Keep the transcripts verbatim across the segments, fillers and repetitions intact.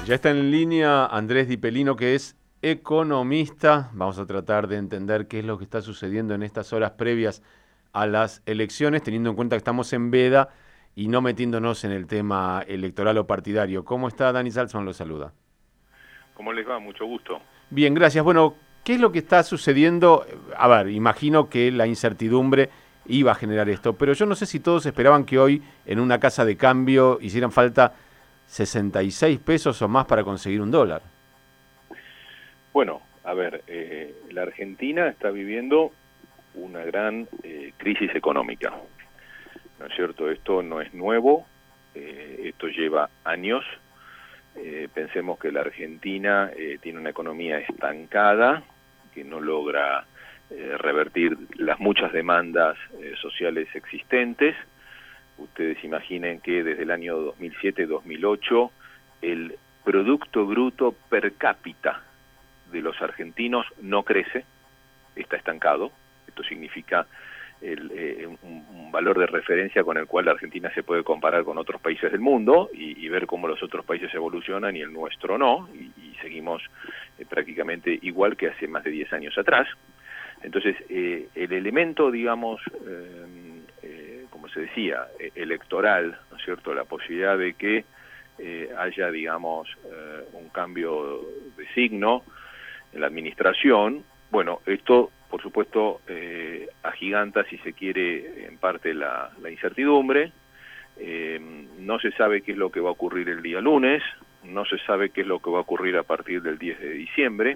Ya está en línea Andrés Di Pelino, que es economista. Vamos a tratar de entender qué es lo que está sucediendo en estas horas previas a las elecciones, teniendo en cuenta que estamos en veda y no metiéndonos en el tema electoral o partidario. ¿Cómo está? Dani Salzman lo saluda. ¿Cómo les va? Mucho gusto. Bien, gracias. Bueno, ¿qué es lo que está sucediendo? A ver, imagino que la incertidumbre iba a generar esto, pero yo no sé si todos esperaban que hoy en una casa de cambio hicieran falta sesenta y seis pesos o más para conseguir un dólar. Bueno, a ver, eh, la Argentina está viviendo una gran eh, crisis económica, ¿no es cierto? Esto no es nuevo, eh, esto lleva años. Eh, pensemos que la Argentina eh, tiene una economía estancada, que no logra eh, revertir las muchas demandas eh, sociales existentes. Ustedes imaginen que desde el año dos mil siete dos mil ocho el Producto Bruto per cápita de los argentinos no crece, está estancado. Esto significa el, eh, un, un valor de referencia con el cual la Argentina se puede comparar con otros países del mundo y, y ver cómo los otros países evolucionan y el nuestro no, y, y seguimos eh, prácticamente igual que hace más de diez años atrás. Entonces, eh, el elemento, digamos, eh, eh, como se decía, eh, electoral, ¿no es cierto?, la posibilidad de que eh, haya, digamos, eh, un cambio de signo en la administración, bueno, esto, por supuesto, eh, agiganta, si se quiere, en parte la, la incertidumbre. Eh, no se sabe qué es lo que va a ocurrir el día lunes, no se sabe qué es lo que va a ocurrir a partir del diez de diciembre.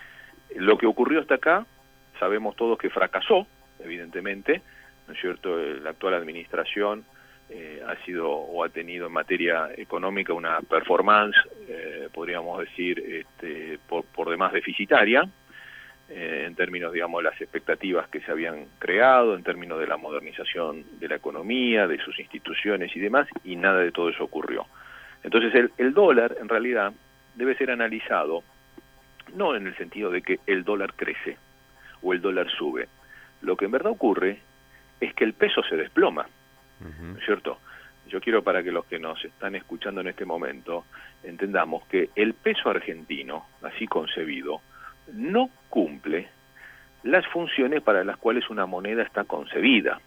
Lo que ocurrió hasta acá, sabemos todos que fracasó, evidentemente, ¿no es cierto? La actual administración eh, ha sido o ha tenido en materia económica una performance, eh, podríamos decir, este, por, por demás deficitaria, eh, en términos, digamos, de las expectativas que se habían creado, en términos de la modernización de la economía, de sus instituciones y demás, y nada de todo eso ocurrió. Entonces, el, el dólar, en realidad, debe ser analizado no en el sentido de que el dólar crece o el dólar sube. Lo que en verdad ocurre es que el peso se desploma, uh-huh. ¿no es cierto? Yo quiero, para que los que nos están escuchando en este momento entendamos que el peso argentino, así concebido, no cumple las funciones para las cuales una moneda está concebida.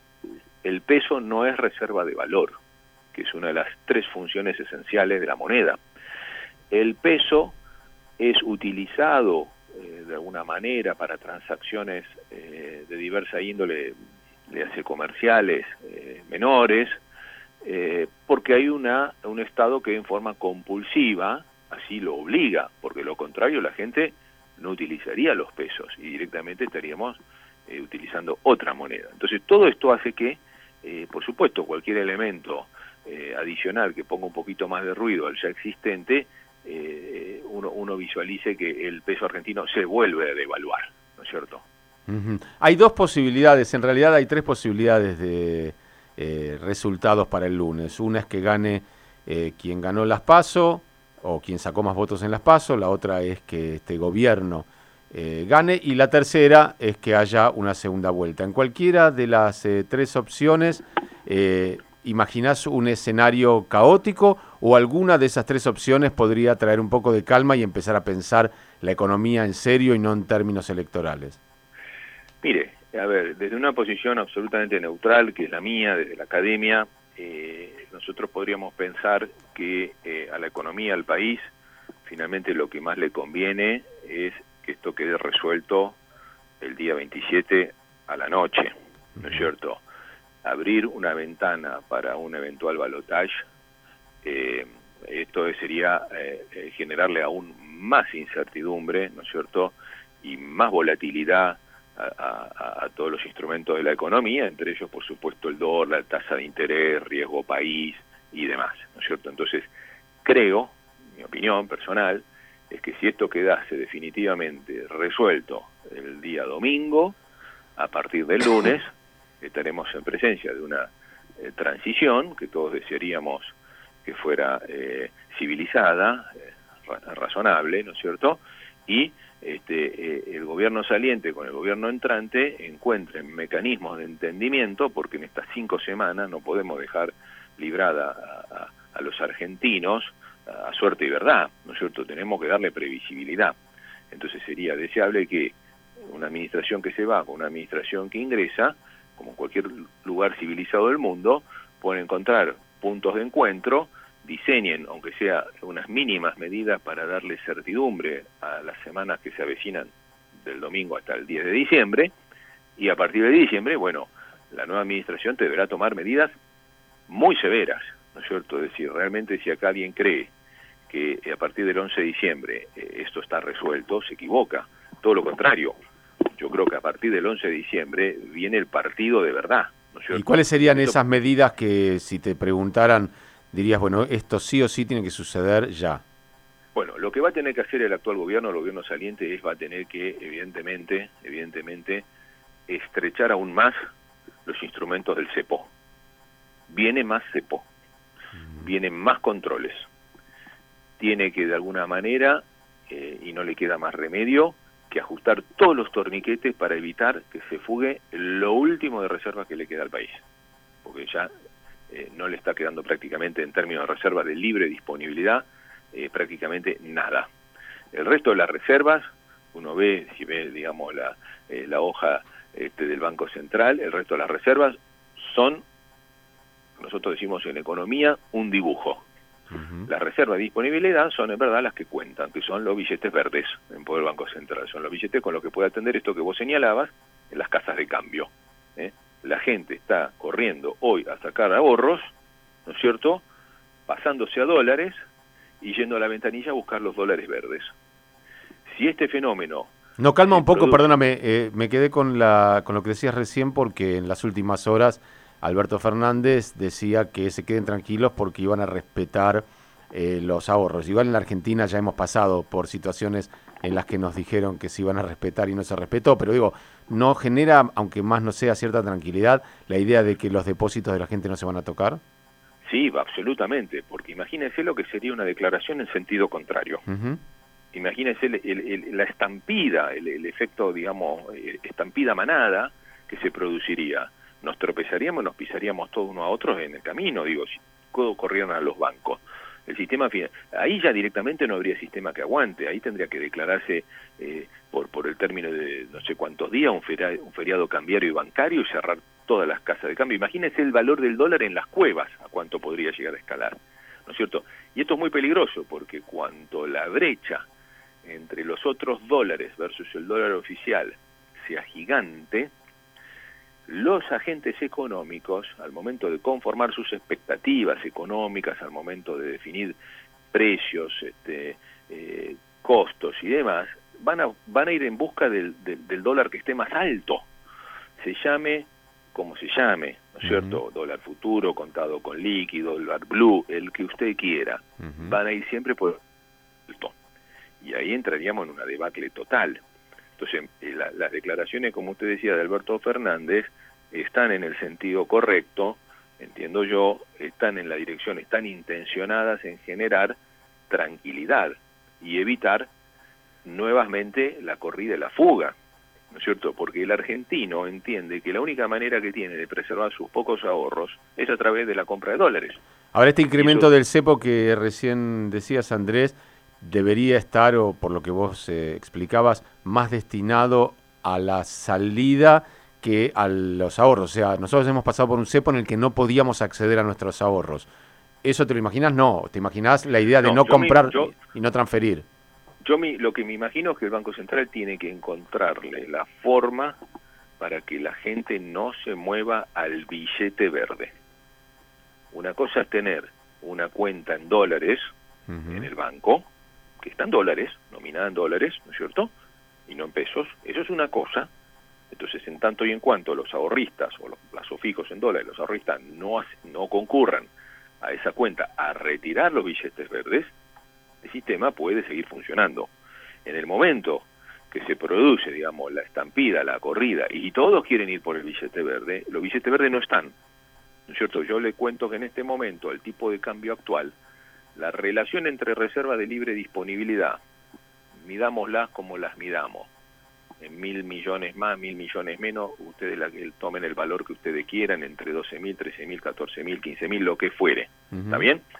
El peso no es reserva de valor, que es una de las tres funciones esenciales de la moneda. El peso es utilizado eh, de alguna manera para transacciones eh, de diversa índole, le hace comerciales eh, menores, eh, porque hay una un Estado que en forma compulsiva así lo obliga, porque de lo contrario la gente no utilizaría los pesos y directamente estaríamos eh, utilizando otra moneda. Entonces todo esto hace que, eh, por supuesto, cualquier elemento eh, adicional que ponga un poquito más de ruido al ya existente, eh, uno, uno visualice que el peso argentino se vuelve a devaluar, ¿no es cierto? Uh-huh. Hay dos posibilidades, en realidad hay tres posibilidades de eh, resultados para el lunes. Una es que gane eh, quien ganó las PASO, o quien sacó más votos en las PASO, la otra es que este gobierno eh, gane, y la tercera es que haya una segunda vuelta. En cualquiera de las eh, tres opciones, eh, ¿imaginás un escenario caótico o alguna de esas tres opciones podría traer un poco de calma y empezar a pensar la economía en serio y no en términos electorales? Mire, a ver, desde una posición absolutamente neutral, que es la mía, desde la academia, eh, nosotros podríamos pensar que eh, a la economía, al país, finalmente lo que más le conviene es que esto quede resuelto el día veintisiete a la noche, ¿no es cierto? Abrir una ventana para un eventual balotaje, eh, esto sería eh, generarle aún más incertidumbre, ¿no es cierto?, y más volatilidad A, a, a todos los instrumentos de la economía, entre ellos, por supuesto, el dólar, la tasa de interés, riesgo país y demás, ¿no es cierto? Entonces, creo, mi opinión personal, es que si esto quedase definitivamente resuelto el día domingo, a partir del lunes, estaremos en presencia de una eh, transición que todos desearíamos que fuera eh, civilizada, eh, ra- razonable, ¿no es cierto?, y este, eh, el gobierno saliente con el gobierno entrante encuentren mecanismos de entendimiento, porque en estas cinco semanas no podemos dejar librada a, a, a los argentinos a suerte y verdad, ¿no es cierto? Tenemos que darle previsibilidad. Entonces sería deseable que una administración que se va con una administración que ingresa, como en cualquier lugar civilizado del mundo, pueden encontrar puntos de encuentro, diseñen, aunque sea unas mínimas medidas para darle certidumbre a las semanas que se avecinan del domingo hasta el diez de diciembre, y a partir de diciembre, bueno, la nueva administración deberá tomar medidas muy severas, ¿no es cierto? Es decir, realmente si acá alguien cree que a partir del once de diciembre eh, esto está resuelto, se equivoca. Todo lo contrario. Yo creo que a partir del once de diciembre viene el partido de verdad, ¿no es cierto? ¿Y cuáles serían esto... esas medidas que, si te preguntaran, dirías, bueno, esto sí o sí tiene que suceder ya? Bueno, lo que va a tener que hacer el actual gobierno, el gobierno saliente, es va a tener que, evidentemente, evidentemente, estrechar aún más los instrumentos del cepo. Viene más cepo, vienen más controles. Tiene que, de alguna manera, eh, y no le queda más remedio, que ajustar todos los torniquetes para evitar que se fugue lo último de reservas que le queda al país. Porque ya eh, no le está quedando prácticamente, en términos de reservas de libre disponibilidad, eh, prácticamente nada. El resto de las reservas, uno ve, si ve, digamos, la, eh, la hoja este, del Banco Central, el resto de las reservas son, nosotros decimos en economía, un dibujo. Uh-huh. Las reservas de disponibilidad son en verdad las que cuentan, que son los billetes verdes en poder Banco Central, son los billetes con los que puede atender esto que vos señalabas en las casas de cambio. ¿eh? La gente está corriendo hoy a sacar ahorros, ¿no es cierto?, pasándose a dólares y yendo a la ventanilla a buscar los dólares verdes. Si este fenómeno... No, calma un poco, produce... perdóname, eh, me quedé con, la, con lo que decías recién, porque en las últimas horas Alberto Fernández decía que se queden tranquilos porque iban a respetar eh, los ahorros. Igual en la Argentina ya hemos pasado por situaciones en las que nos dijeron que se iban a respetar y no se respetó, pero digo, ¿no genera, aunque más no sea, cierta tranquilidad la idea de que los depósitos de la gente no se van a tocar? Sí, absolutamente, porque imagínense lo que sería una declaración en sentido contrario. Uh-huh. Imagínense el, el, el, la estampida, el, el efecto, digamos, estampida manada que se produciría. Nos tropezaríamos, nos pisaríamos todos unos a otros en el camino, digo, si todos corrieran a los bancos. El sistema final, ahí ya directamente no habría sistema que aguante, ahí tendría que declararse eh, por por el término de no sé cuántos días un feriado, un feriado cambiario y bancario y cerrar todas las casas de cambio. Imagínense el valor del dólar en las cuevas, a cuánto podría llegar a escalar, ¿no es cierto? Y esto es muy peligroso porque cuando la brecha entre los otros dólares versus el dólar oficial sea gigante, los agentes económicos, al momento de conformar sus expectativas económicas, al momento de definir precios, este, eh, costos y demás, van a, van a ir en busca del, del, del dólar que esté más alto, se llame como se llame, ¿no es cierto? Uh-huh. Dólar futuro, contado con líquido, dólar blue, el que usted quiera, uh-huh. van a ir siempre por alto. Y ahí entraríamos en una debacle total. Entonces, la, las declaraciones, como usted decía, de Alberto Fernández, están en el sentido correcto, entiendo yo, están en la dirección, están intencionadas en generar tranquilidad y evitar nuevamente la corrida y la fuga, ¿no es cierto? Porque el argentino entiende que la única manera que tiene de preservar sus pocos ahorros es a través de la compra de dólares. Ahora, este incremento Eso... del cepo que recién decías, Andrés, debería estar, o por lo que vos eh, explicabas, más destinado a la salida que a los ahorros. O sea, nosotros hemos pasado por un cepo en el que no podíamos acceder a nuestros ahorros. ¿Eso te lo imaginas? No. ¿Te imaginas la idea de no, no comprar me, yo, y no transferir? Yo mi, lo que me imagino es que el Banco Central tiene que encontrarle la forma para que la gente no se mueva al billete verde. Una cosa es tener una cuenta en dólares uh-huh. en el banco, que está en dólares, nominada en dólares, ¿no es cierto?, y no en pesos. Eso es una cosa. Entonces, en tanto y en cuanto los ahorristas o los plazos fijos en dólares, los ahorristas no, no concurran a esa cuenta a retirar los billetes verdes, el sistema puede seguir funcionando. En el momento que se produce, digamos, la estampida, la corrida, y todos quieren ir por el billete verde, los billetes verdes no están, ¿no es cierto? Yo le cuento que en este momento, el tipo de cambio actual, la relación entre reserva de libre disponibilidad, midámoslas como las midamos, en mil millones más, mil millones menos, ustedes la, el, tomen el valor que ustedes quieran, entre doce mil, trece mil, catorce mil, quince mil, lo que fuere, uh-huh. ¿está bien?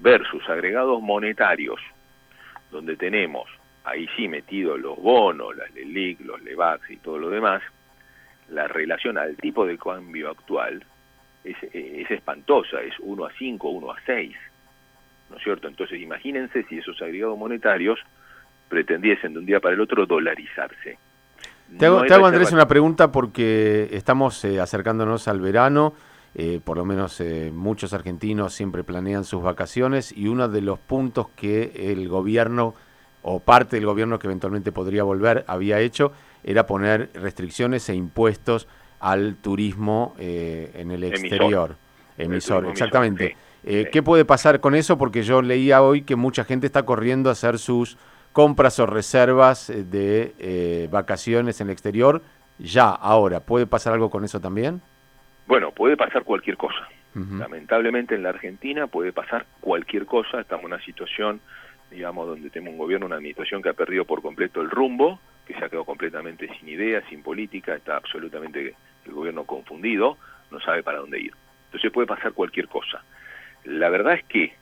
versus agregados monetarios, donde tenemos ahí sí metidos los bonos, las LELIQ, los LEVAX y todo lo demás, la relación al tipo de cambio actual es, es espantosa, es uno a cinco, uno a seis, ¿no es cierto? Entonces imagínense si esos agregados monetarios pretendiesen de un día para el otro dolarizarse. Te hago, No te hago Andrés, una pregunta porque estamos eh, acercándonos al verano, eh, por lo menos eh, muchos argentinos siempre planean sus vacaciones y uno de los puntos que el gobierno o parte del gobierno que eventualmente podría volver había hecho era poner restricciones e impuestos al turismo eh, en el exterior. Emisor, emisor exactamente. Emisor, sí, eh, sí. ¿Qué puede pasar con eso? Porque yo leía hoy que mucha gente está corriendo a hacer sus compras o reservas de eh, vacaciones en el exterior ya, ahora. ¿Puede pasar algo con eso también? Bueno, puede pasar cualquier cosa. Uh-huh. Lamentablemente en la Argentina puede pasar cualquier cosa. Estamos en una situación, digamos, donde tenemos un gobierno, una administración que ha perdido por completo el rumbo, que se ha quedado completamente sin ideas, sin política, está absolutamente el gobierno confundido, no sabe para dónde ir. Entonces puede pasar cualquier cosa. La verdad es que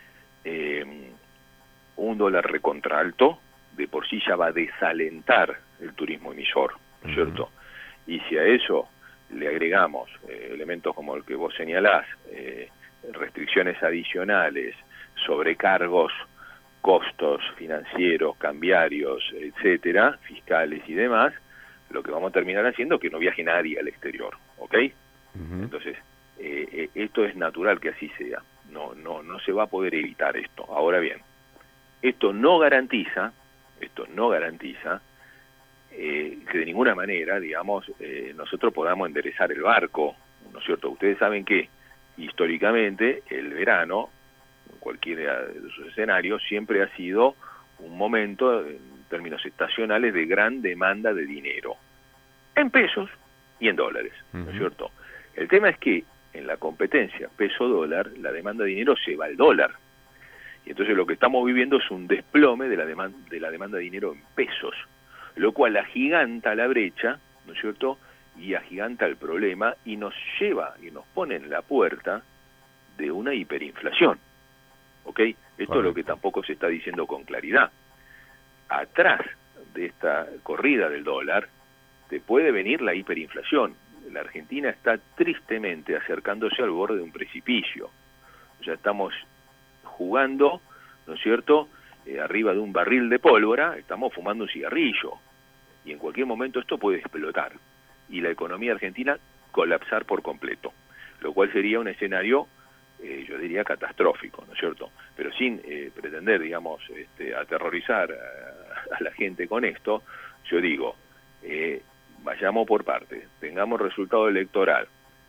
eh, un dólar recontra alto de por sí ya va a desalentar el turismo emisor, ¿no es cierto? Y si a eso le agregamos eh, elementos como el que vos señalás, eh, restricciones adicionales, sobrecargos, costos financieros, cambiarios, etcétera, fiscales y demás, lo que vamos a terminar haciendo es que no viaje nadie al exterior, ¿ok? Uh-huh. Entonces, eh, eh, esto es natural que así sea, no, no, no se va a poder evitar esto. Ahora bien, esto no garantiza, esto no garantiza eh, que de ninguna manera, digamos, eh, nosotros podamos enderezar el barco, ¿no es cierto? Ustedes saben que históricamente el verano, en cualquiera de sus escenarios, siempre ha sido un momento, en términos estacionales, de gran demanda de dinero, en pesos y en dólares, ¿no es cierto? El tema es que en la competencia peso-dólar, la demanda de dinero se va al dólar. Y entonces lo que estamos viviendo es un desplome de la demanda de la demanda de dinero en pesos, lo cual agiganta la brecha, ¿no es cierto? Y agiganta el problema y nos lleva y nos pone en la puerta de una hiperinflación, ¿ok? Esto Correcto. Es lo que tampoco se está diciendo con claridad. Atrás de esta corrida del dólar te puede venir la hiperinflación. La Argentina está tristemente acercándose al borde de un precipicio. Ya estamos jugando, ¿no es cierto?, eh, arriba de un barril de pólvora, estamos fumando un cigarrillo, y en cualquier momento esto puede explotar, y la economía argentina colapsar por completo, lo cual sería un escenario, eh, yo diría, catastrófico, ¿no es cierto?, pero sin eh, pretender, digamos, este, aterrorizar a, a la gente con esto, yo digo, eh, vayamos por partes, tengamos resultado electoral,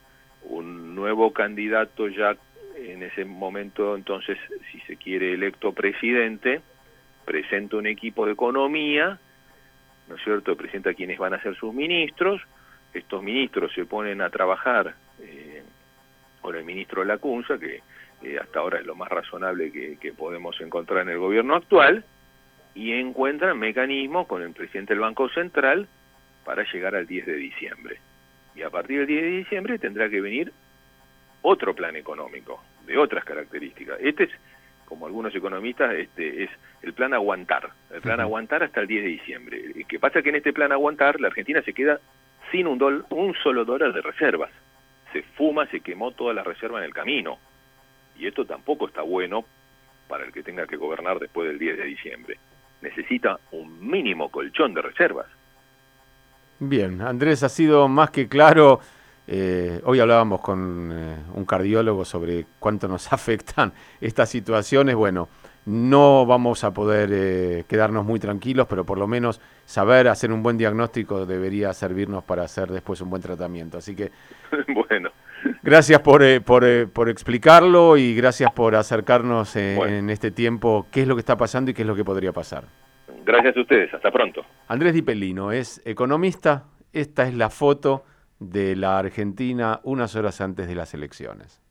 un nuevo candidato ya en ese momento, entonces, si se quiere electo presidente, presenta un equipo de economía, ¿no es cierto?, presenta a quienes van a ser sus ministros, estos ministros se ponen a trabajar eh, con el ministro Lacunza, que eh, hasta ahora es lo más razonable que, que podemos encontrar en el gobierno actual, y encuentran mecanismos con el presidente del Banco Central para llegar al diez de diciembre. Y a partir del diez de diciembre tendrá que venir otro plan económico, de otras características. Este es, como algunos economistas, este es el plan aguantar, el plan uh-huh. aguantar hasta el diez de diciembre. Lo que pasa es que en este plan aguantar, la Argentina se queda sin un, dol, un solo dólar de reservas. Se fuma, se quemó toda la reserva en el camino. Y esto tampoco está bueno para el que tenga que gobernar después del diez de diciembre. Necesita un mínimo colchón de reservas. Bien, Andrés, ha sido más que claro. Eh, hoy hablábamos con eh, un cardiólogo sobre cuánto nos afectan estas situaciones. Bueno, no vamos a poder eh, quedarnos muy tranquilos, pero por lo menos saber hacer un buen diagnóstico debería servirnos para hacer después un buen tratamiento. Así que, bueno, gracias por, eh, por, eh, por explicarlo y gracias por acercarnos eh, bueno. en este tiempo qué es lo que está pasando y qué es lo que podría pasar. Gracias a ustedes, hasta pronto. Andrés Di Pellino es economista. Esta es la foto de la Argentina unas horas antes de las elecciones.